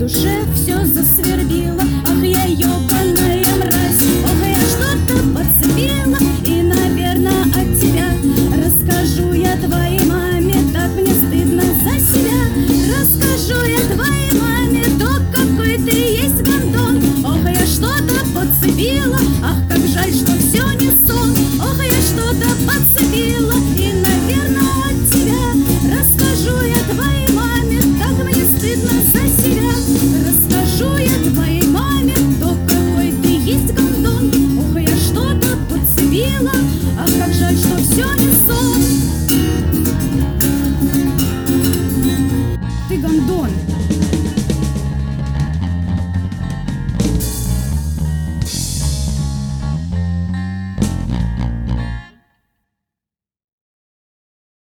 душе все засвербило. Ах, я ёбаная мразь, ох, я что-то подцепила. И, наверное, от тебя расскажу я твоей маме. Так мне стыдно за себя. Расскажу я твоей